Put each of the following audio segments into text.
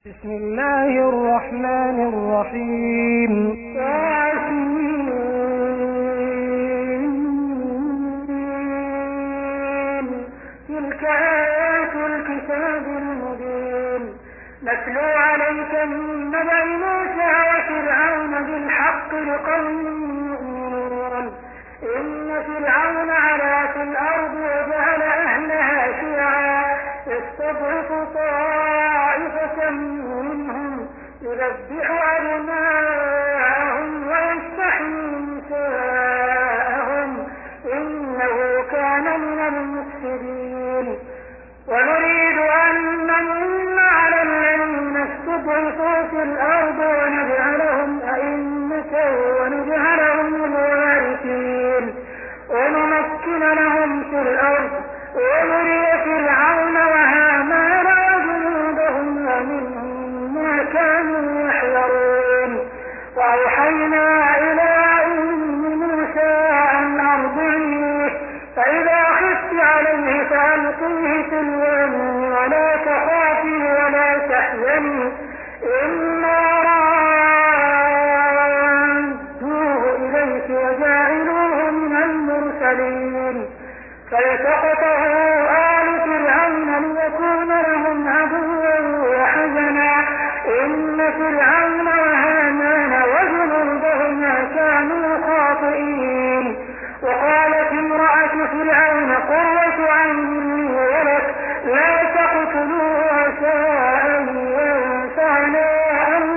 بسم الله الرحمن الرحيم. تلك آيات الكتاب المبين نتلو عليك من نبأ موسى وفرعون بالحق لقوم يؤمنون. إن فرعون علا في الأرض وجعل أهلها شيعا يستضعف طائفة منهم يذبح أبناءهم ويستحيي نساءهم إنه كان من المفسدين. ونريد أن نمن على الذين استضعفوا في الأرض ونجعلهم أئمة ونجعلهم الوارثين ونمكن لهم في الأرض ونري فرعون وهامان وجنودهما منهم ما كانوا يحذرون. وأوحينا إلى أم موسى أن أرضعيه فإذا خفت عليه فألقيه في اليم ولا تخافي ولا تحزني إنا رادوه إليك وجاعلوه من المرسلين. فالتقطه آل فرعون ليكون لهم عدوا وحزنا إن فرعون وهامان وجنودهما كانوا خاطئين. وقالت امرأة فرعون قرة عين لي ولك لا تقتلوه عسى أن ينفعنا أو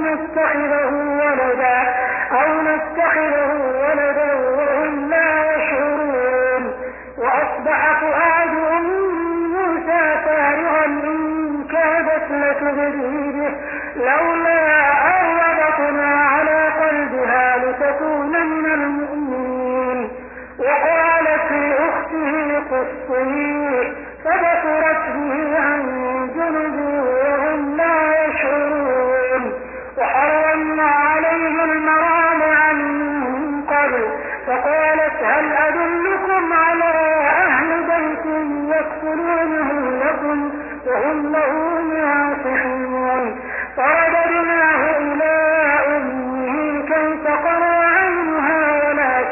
نتخذه ولدا وهم لا يشعرون. وأصبح فؤاد أم موسى فارغا إن كادت لتبدي به لولا أن ربطنا على قلبها لتكون من المؤمنين. وقالت لأخته قصيه فبصرت به عن جنب وهم لا يشعرون. وحرمنا عليه المراضع من قبل فقالت هل أدلكم على أهل بيت يكفلونه لكم وهم له ناصحون. فرددناه إلى أمه كي تقر عينها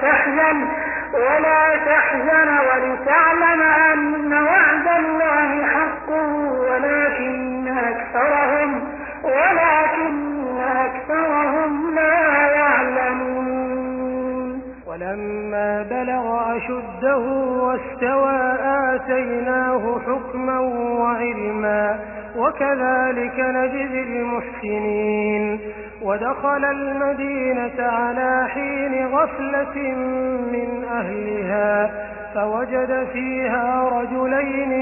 ولا تحزن ولتعلم أن وعد الله حق ولكن أكثرهم لا يعلمون. ولما بلغ أشده واستوى آتيناه حكما وعلما وكذلك نجزي المحسنين. ودخل المدينة على حين غفلة من أهلها فوجد فيها رجلين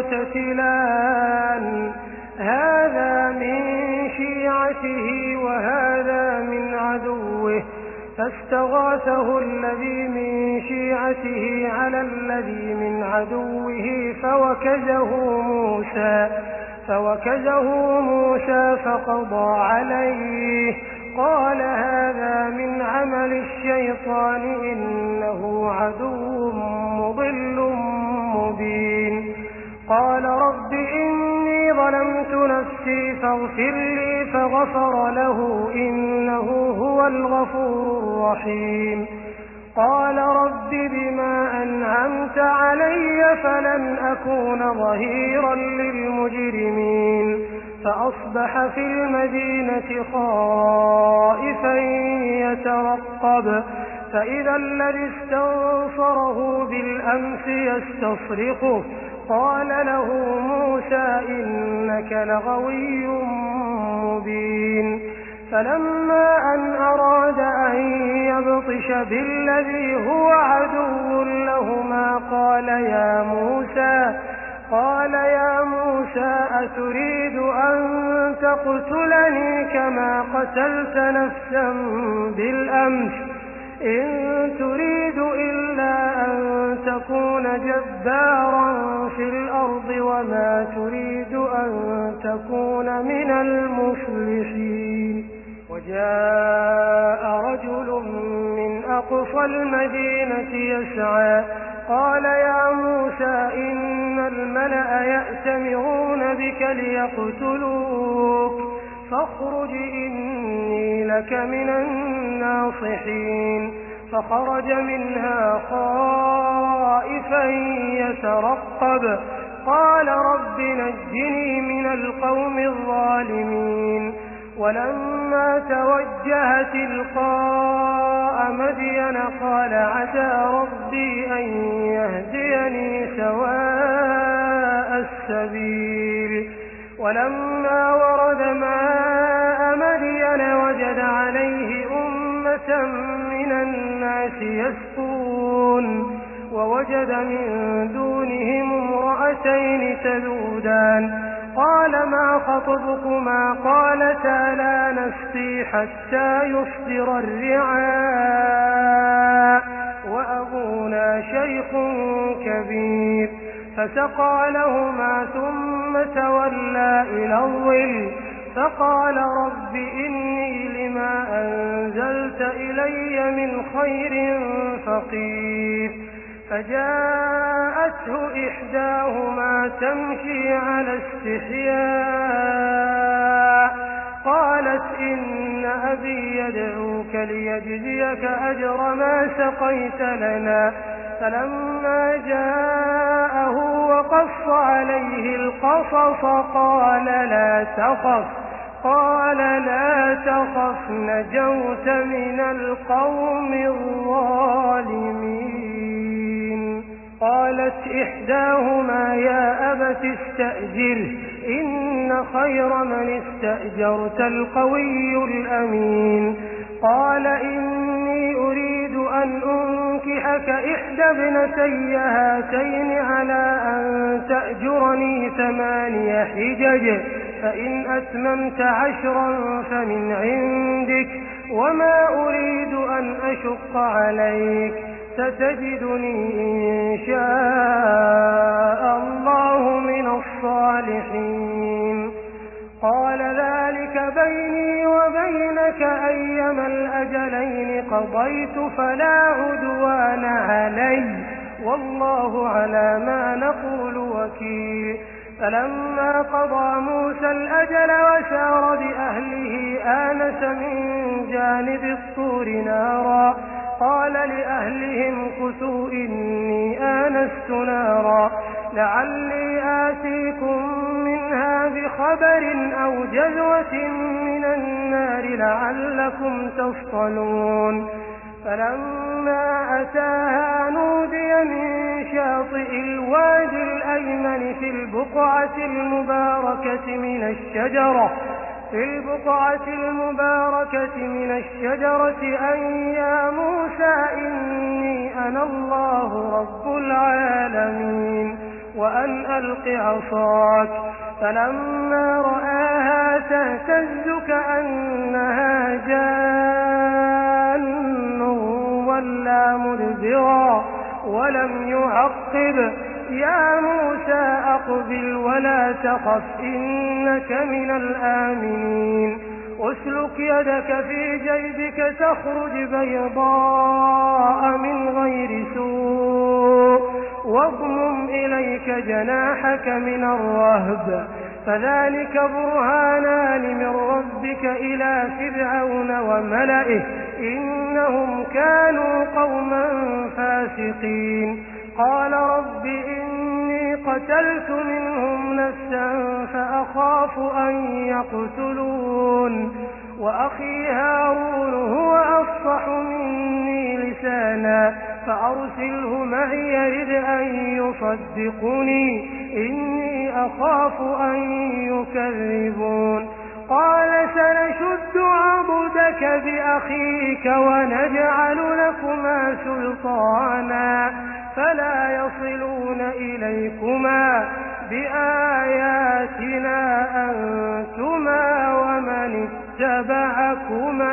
يقتتلان هذا من شيعته وهذا من عدوه فاستغاثه الذي من شيعته على الذي من عدوه فوكزه موسى فقضى عليه قال هذا من عمل الشيطان إنه عدو مضل مبين. قال رب إني ظلمت نفسي فاغفر لي فغفر له إنه هو الغفور الرحيم. قال رب بما أنعمت علي فلن أكون ظهيرا للمجرمين. فأصبح في المدينة خائفا يترقب فإذا الذي استنصره بالأمس يستصرخه قال له موسى إنك لغوي مبين. فلما أن أراد أن يبطش بالذي هو عدو لهما قال يا موسى أتريد أن تقتلني كما قتلت نفسا بالأمس إن تريد إلا أن تكون جبارا في الأرض وما تريد أن تكون من المصلحين. وجاء رجل من أقصى المدينة يسعى قال يا موسى إن الملأ يأتمرون بك ليقتلوك فاخرج إني لك من الناصحين فخرج منها خائفا يترقب قال رب نجني من القوم الظالمين ولما توجه تلقاء مدين قال عسى ربي أن يهديني سواء السبيل ولما ورد ماء مدين وجد عليه أمة من الناس يسقون ووجد من دونهم امرأتين تذودان قال ما خطبكما قالتا لا نسقي حتى يصدر الرعاء وأبونا شيخ كبير فسقى لهما ثم تولى إلى الظل فقال رب إني لما أنزلت إلي من خير فقير فجاءته إحداهما تمشي على استحياء قالت إن أبي يدعوك ليجزيك أجر ما سقيت لنا فلما جاءه وقص عليه القصص قال لا تخف نجوت من القوم الظالمين قالت إحداهما يا أبت استأجره إن خير من استأجرت القوي الأمين قال إني أريد أن أنكحك إحدى ابنتي هاتين على أن تأجرني 8 حجج فإن أتممت 10 فمن عندك وما أريد أن أشق عليك ستجدني إن شاء الله من الصالحين قال ذلك بيني وبينك أيما الأجلين قضيت فلا عدوان علي والله على ما نقول وكيل فلما قضى موسى الأجل وسار بأهله آنس من جانب الطور نارا قال لأهلهم كثوا إني آنست نارا لعلي آتيكم منها بخبر أو جذوة من النار لعلكم تصطلون فلما أتاها نودي من شاطئ الوادي الأيمن في البقعة المباركة من الشجرة أن يا موسى إني أنا الله رب العالمين وأن ألق عصاك فلما رآها تهتز كأنها جان ولا مدبرا ولم يعقب يا موسى أقبل ولا تخف إنك من الآمنين أسلك يدك في جيبك تخرج بيضاء من غير سوء واضمم إليك جناحك من الرهب فذلك برهانان من ربك إلى فرعون وملئه إنهم كانوا قوما فاسقين قال رب إني قتلت منهم نفسا فأخاف أن يقتلون وأخي هارون هو أفصح مني لسانا فأرسله معي يرد أن يصدقني إني أخاف أن يكذبون قال سنشد عضدك بأخيك ونجعل لكما سلطانا فلا يصلون إليكما بآياتنا أنتما ومن اتبعكما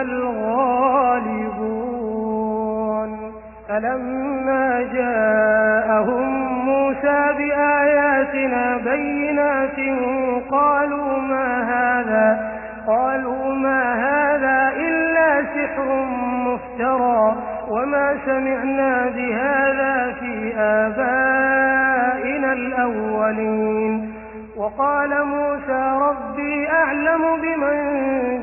الغالبون فلما جاءهم موسى بآياتنا بينات قالوا ما هذا إلا سحر مفترى وما سمعنا بهذا في آبائنا الأولين وقال موسى ربي أعلم بمن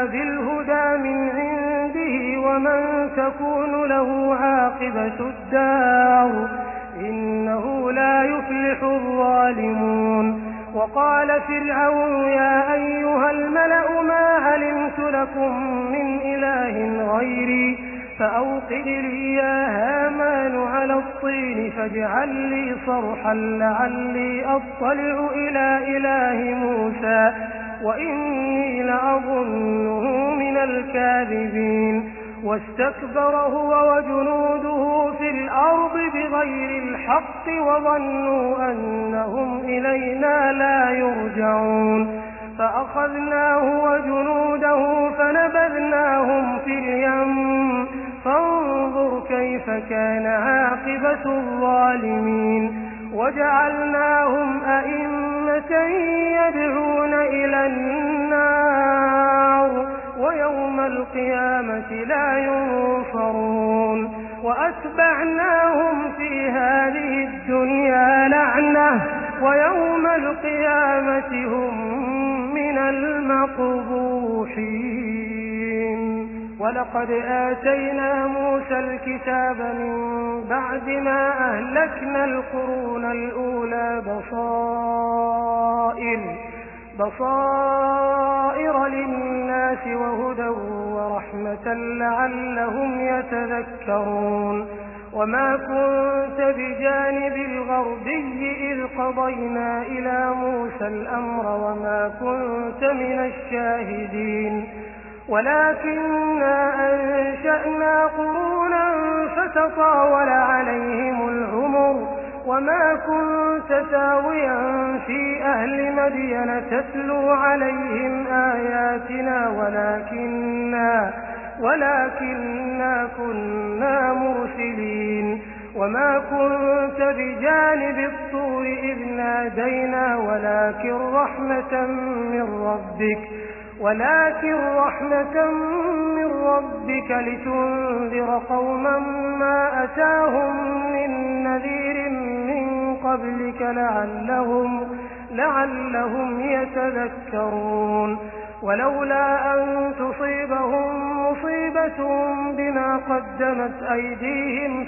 بالهدى من عنده ومن تكون له عاقبة الدار إنه لا يفلح الظالمون. وقال فرعون يا أيها الملأ ما علمت لكم من إله غيري فأوقد لي يا هامان على الطين فاجعل لي صرحا لعلي أطلع إلى إله موسى وإني لأظنه من الكاذبين. واستكبر هو وجنوده في الأرض بغير الحق وظنوا أنهم إلينا لا يرجعون فأخذناه وجنوده فنبذناهم في اليم فانظر كيف كان عاقبة الظالمين. وجعلناهم أئمة يدعون إلى النار ويوم القيامة لا ينصرون. وأتبعناهم في هذه الدنيا لعنة ويوم القيامة هم من المقبوحين. ولقد آتينا موسى الكتاب من بعد ما أهلكنا القرون الأولى بصائر للناس وهدى ورحمة لعلهم يتذكرون. وما كنت بجانب الغربي إذ قضينا إلى موسى الأمر وما كنت من الشاهدين ولكننا أنشأنا قرونا فتطاول عليهم العمر وما كنت ساويا في أهل مدين تتلو عليهم آياتنا ولكننا كنا مرسلين. وما كنت بجانب الطور إذ نادينا ولكن رحمة من ربك لتنذر قوما ما أتاهم من نذير من قبلك لعلهم يتذكرون. ولولا أن تصيبهم مصيبة بما قدمت أيديهم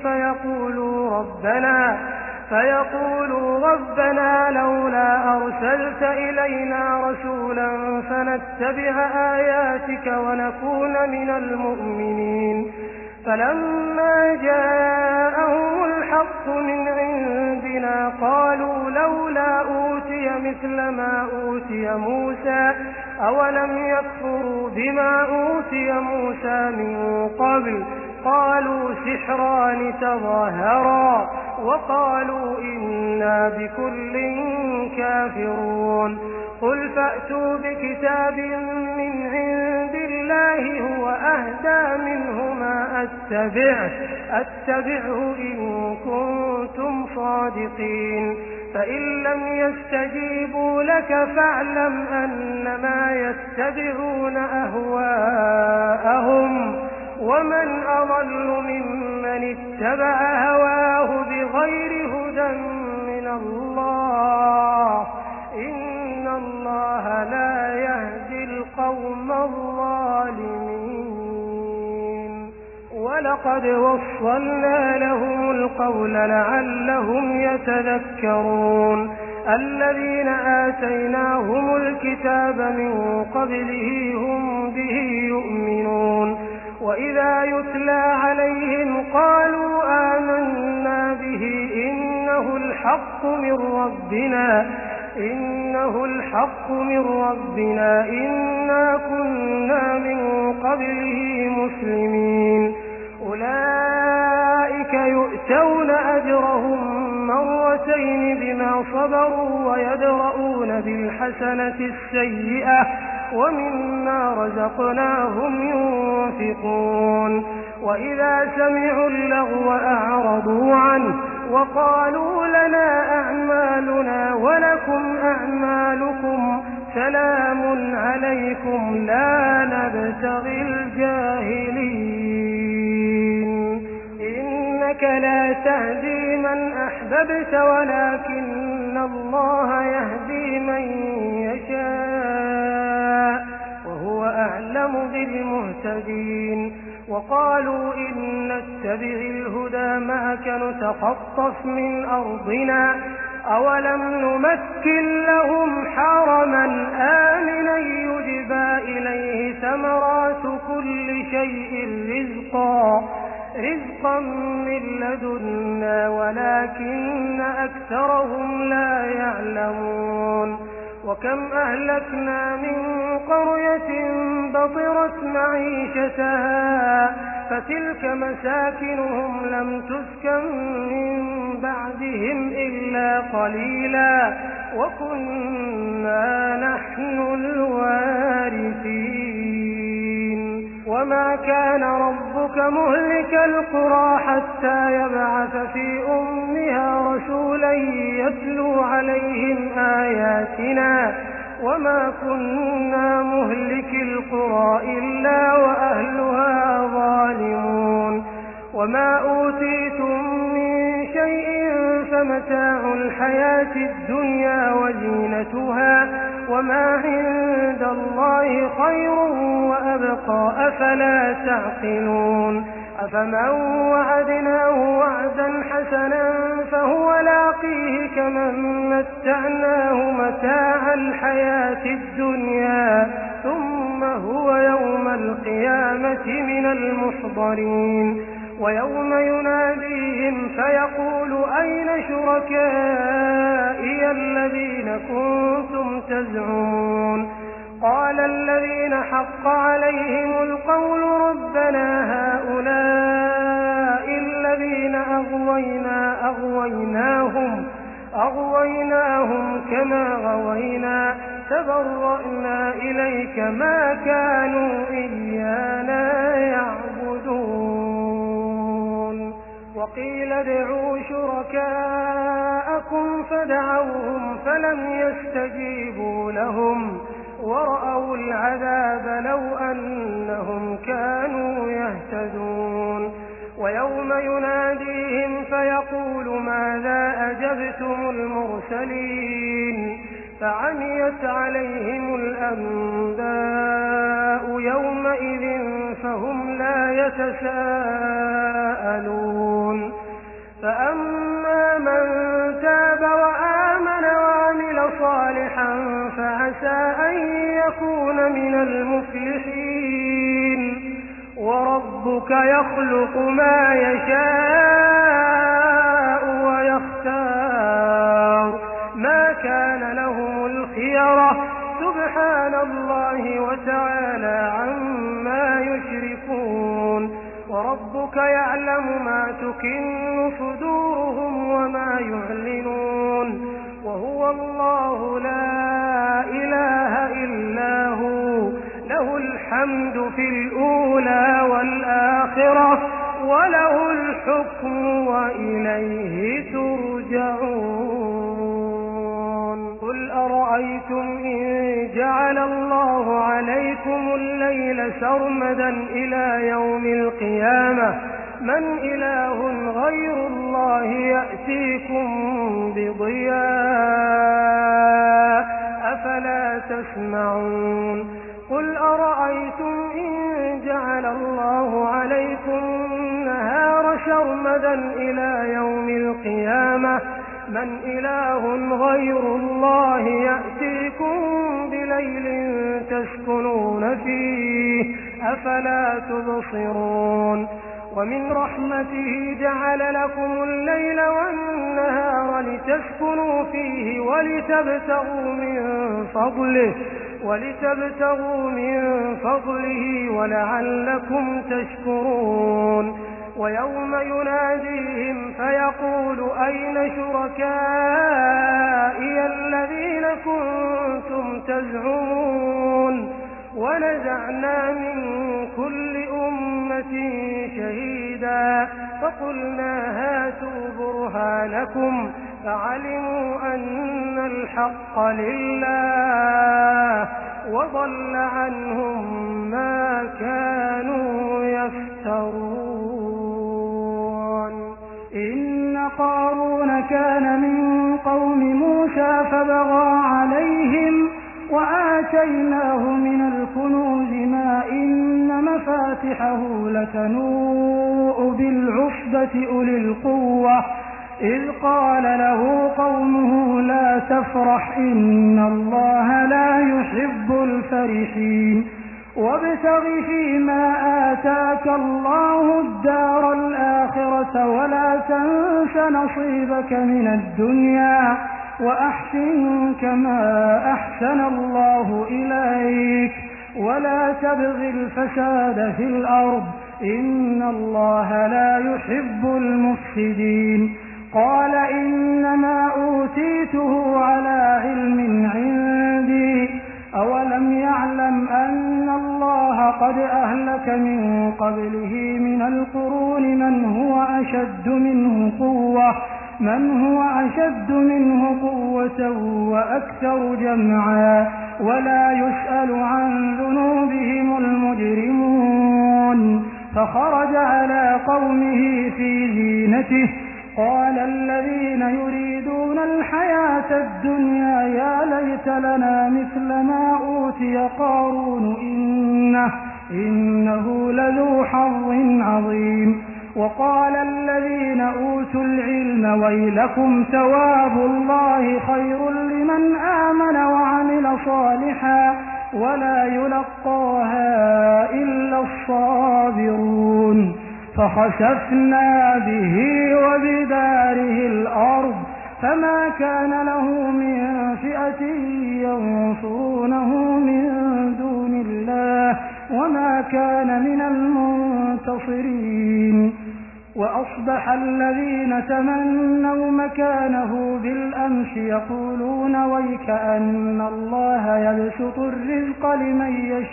فيقولوا ربنا لولا أرسلت إلينا رسولا فنتبع آياتك ونكون من المؤمنين. فلما جاءهم الحق من عندنا قالوا لولا أوتي مثل ما أوتي موسى أولم يكفروا بما أوتي موسى من قبل قالوا سحران تظاهرا وقالوا إنا بكل كافرون. قل فأتوا بكتاب من عند الله هو أهدى منهما أتبعه إن كنتم صادقين. فإن لم يستجيبوا لك فاعلم أنما يتبعون أهواءهم ومن أضل ممن اتبع هواه بغير هدى من الله إن الله لا يهدي القوم الظالمين. ولقد وصلنا لهم القول لعلهم يتذكرون. الذين آتيناهم الكتاب من قبله هم به يؤمنون. وإذا يتلى عليهم قالوا آمنا به إنه الحق من ربنا إنا كنا من قبله مسلمين. أولئك يؤتون أجرهم مرتين بما صبروا ويدرؤون بالحسنة السيئة ومما رزقناهم ينفقون. وإذا سمعوا اللغو أعرضوا عنه وقالوا لنا أعمالنا ولكم أعمالكم سلام عليكم لا نبتغي الجاهلين. إنك لا تهدي من أحببت ولكن الله يهدي من يشاء وهو أعلم بالمهتدين. وقالوا إن نتبع الهدى معك نتخطف من أرضنا أولم نمكن لهم حرما آمنا يجبى إليه ثمرات كل شيء رزقا من لدنا ولكن أكثرهم لا يعلمون. وكم أهلكنا من قرية بطرت معيشتها فتلك مساكنهم لم تسكن من بعدهم إلا قليلا وكنا نحن الوارثين. وما كان ربك مهلك القرى حتى يبعث في أمها رسولا يتلو عليهم آياتنا وما كنا مهلك القرى إلا وأهلها ظالمون. وما أوتيتم من شيء فمتاع الحياة الدنيا وزينتها وما عند الله خير وأبقى أفلا تعقلون. أفمن وعدناه وعدا حسنا فهو لاقيه كمن متعناه متاع الحياة الدنيا ثم هو يوم القيامة من المحضرين. ويوم يناديهم فيقول أين شركائي الذين كنتم تزعمون قال الذين حق عليهم القول ربنا هؤلاء الذين أغويناهم كما غوينا تبرأنا إليك ما كانوا إيانا يعبدون. وقيل ادعوا شركاءكم فدعوهم فلم يستجيبوا لهم ورأوا العذاب لو أنهم كانوا يهتدون. ويوم يناديهم فيقول ماذا أجبتم المرسلين فعميت عليهم الأنباء يومئذ فهم لا يتساءلون. فأما من تاب وآمن وعمل صالحا فعسى أن يكون من المفلحين. وربك يخلق ما يشاء ويختار ما كان لهم الخيرة سبحان الله وتعالى عما يشركون. وربك يعلم ما تكن صدورهم وما يعلنون وهو الله لا إله إلا هو له الحمد في الأولى والآخرة وله الحكم وإليه ترجعون. قل أرأيتم إن جعل الله عليكم الليل سرمدا إلى يوم القيامة من إله غير الله يأتيكم بضياء أفلا تسمعون. قل أرأيتم إن جعل الله عليكم النهار سرمدا إلى يوم القيامة من إله غير الله يأتيكم بليل تسكنون فيه أفلا تبصرون. ومن رحمته جعل لكم الليل والنهار لتسكنوا فيه ولتبتغوا من فضله ولعلكم تشكرون. ويوم يناديهم فيقول أين شركائي الذين كنتم تزعمون ونزعنا من كل أمة شهيدا فقلنا هاتوا برهانكم فعلموا أن الحق لله وضل عنهم ما كانوا يفترون. إن قارون كان من قوم موسى فبغى عليهم وآتيناه من الكنوز ما إن مفاتحه لتنوء بالعصبة أولي القوة إذ قال له قومه لا تفرح إن الله لا يحب الفرحين وابتغ فيما آتاك الله الدار الآخرة ولا تنس نصيبك من الدنيا وأحسن كما أحسن الله إليك ولا تبغ الفساد في الأرض إن الله لا يحب المفسدين قال إنما أوتيته على علم عندي أولم يعلم أن الله قد أهلك من قبله من القرون من هو أشد منه قوة وأكثر جمعا ولا يسأل عن ذنوبهم المجرمون فخرج على قومه في زينته قال الذين يريدون الحياة الدنيا يا ليت لنا مثل ما أوتي قارون إنه لذو حظ عظيم وقال الذين أوتوا العلم ويلكم ثواب الله خير لمن آمن وعمل صالحا ولا يلقاها إلا الصابرون فخسفنا به وبداره الأرض فما كان له من فئة ينصرونه من دون الله وما كان من المنتصرين وأصبح الذين تمنوا مكانه بالأمس يقولون ويكأن الله يبسط الرزق لمن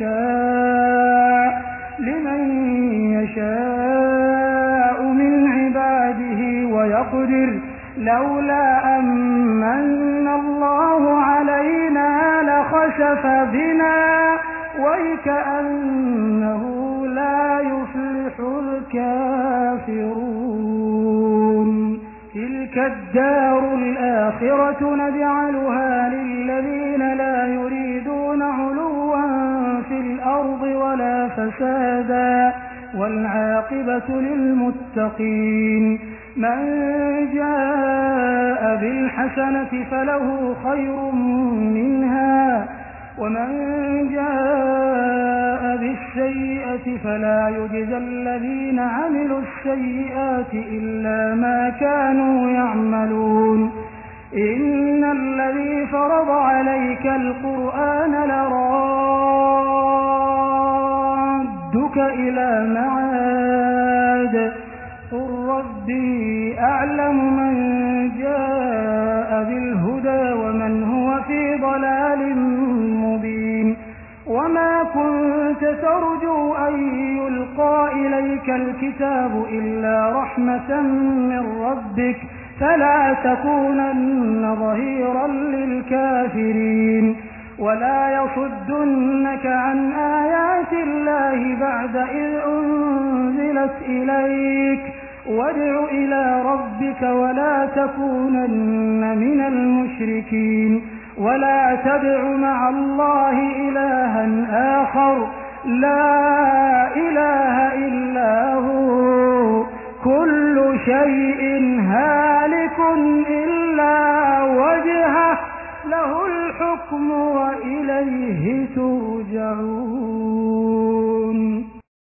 يشاء من عباده ويقدر لولا أمن الله علينا لخسف بنا ويكأنه لا يفلح الكافرون تلك الدار الآخرة نجعلها للذين لا يريدون علوا في الأرض ولا فسادا والعاقبة للمتقين من جاء بالحسنة فله خير منها ومن جاء بالسيئة فلا يجزى الذين عملوا السيئات إلا ما كانوا يعملون إن الذي فرض عليك القرآن لرادك إلى معاد قل ربي أعلم من جاء بالهدى ومن هو في ضلال مبين وما كنت ترجو أن يلقى إليك الكتاب إلا رحمة من ربك فلا تكونن ظهيرا للكافرين ولا يصدنك عن آيات الله بعد إذ أنزلت إليك وادع إلى ربك ولا تكونن من المشركين ولا تدع مع الله إلها آخر لا إله إلا هو كل شيء هالك إلا وجهه له الحكم وإليه ترجعون